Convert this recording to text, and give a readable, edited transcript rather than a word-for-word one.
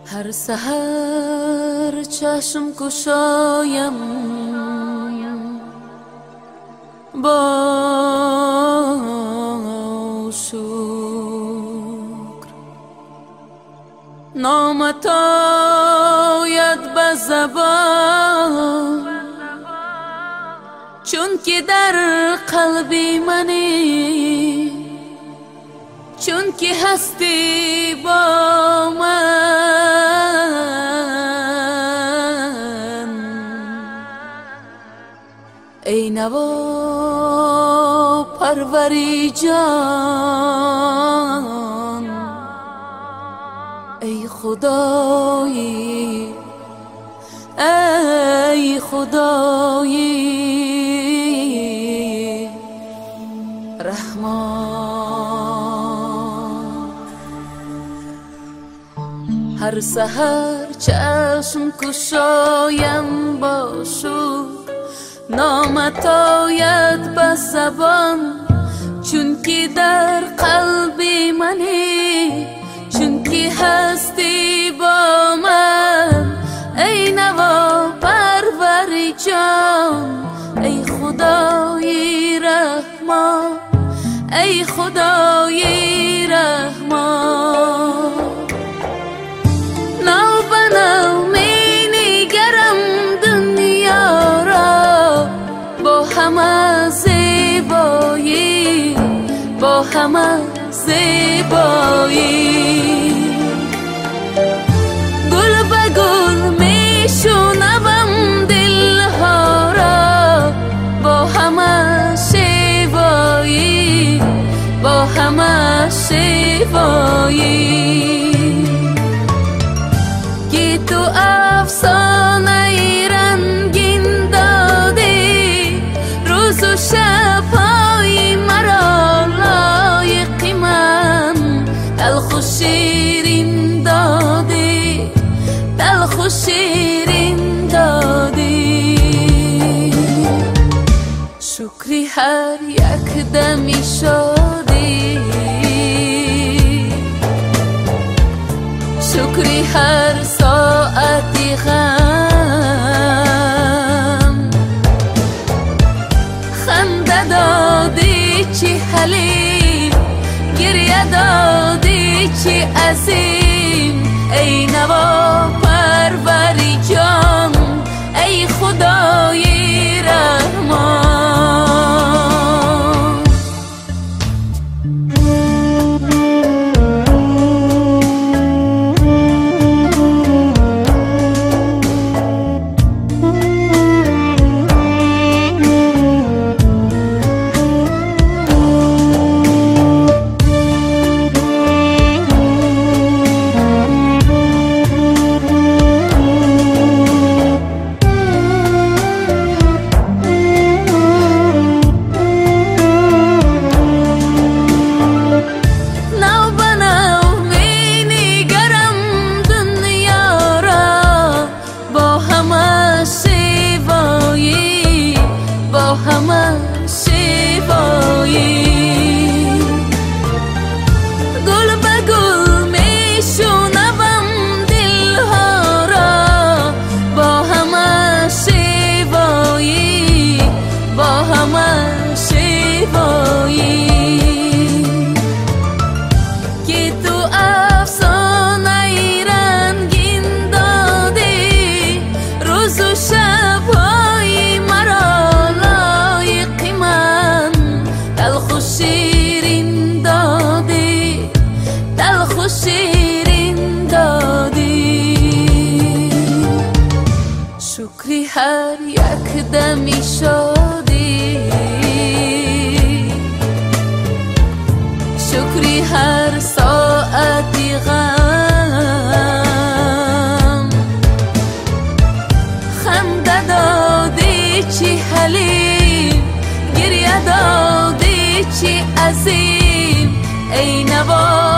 هر سحر چشم کشایم با شکر، نامت آید به زبان، چون که در قلبی منی، چون که هستی با من. ای نوا پروری جان، ای خدایی، ای خدایی رحمان. هر سحر چشم کشایم با شکر، نامت آید به زبان، چون که در قلبی منی، چون که هستی با من. ای نوا پروری جان، ای خدای رحمان، ای خدای رحمان. نو به نو می نگرم دنیا را، با همه زیبایی، با همه زیبایی. گل به گل می شنوم دلها را، با همه شیوایی، با همه شیوایی. که تو افسانه رنگین دادی، روز و شب‌های مرا لایق من. تلخ و شیرین دادی، تلخ و شیرین دادی. شکری هر یک دمی شادی، شکری هر ساعتی غم. خنده دادی چی حلیم، گریه دادی چی عظیم. ای نوا پروری جان، ای خدای رحمان. همه شیوایی. گل به گل می شنوم دلها را، با همه شیوایی، با همه شیوایی. که تو افسانه رنگین دادی، روز و شب‌های مرا لایق من. تلخ و شیرین دادی، تلخ و شیرین دادی. شکری هر یک دمی شادی، شکری هر ساعتی غم. خنده دادی چی حلیم، گریه دادی چی عظیم. ای نوا